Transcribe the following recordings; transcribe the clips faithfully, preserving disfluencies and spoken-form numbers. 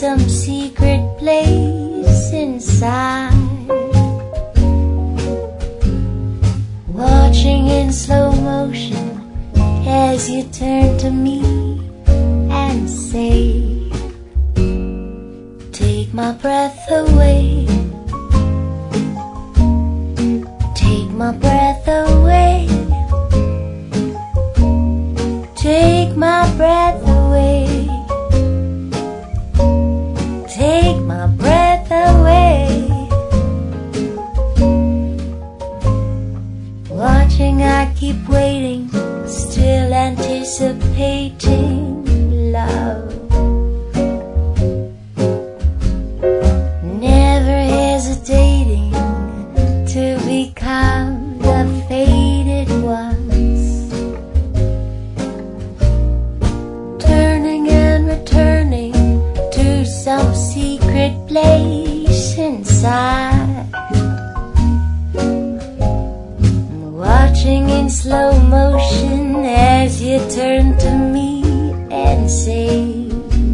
some secret place inside, watching in slow motion as you turn to me and say, take my breath away, take my breath away, take my breath away, take my breath away. Watching, I keep waiting, still anticipating love, never hesitating to become the faded ones, turning and returning to some secret place inside, watching in slow motion as you turn to me and say,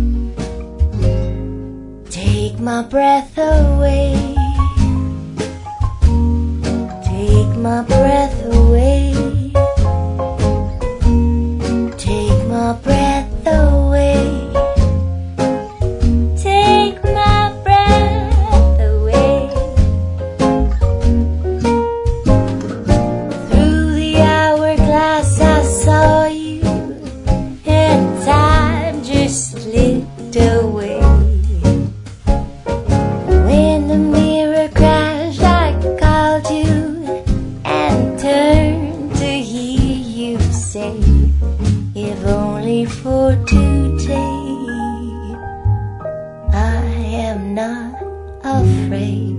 take my breath away, take my breath away, take my breath away, take my breath away. Through the hourglass I saw you, and time just slipped away. When the mirror crashed, I called you and turned to hear you say, if only for today, I am not afraid.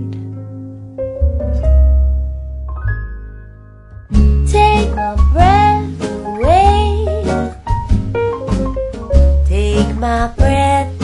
Take my breath away, take my breath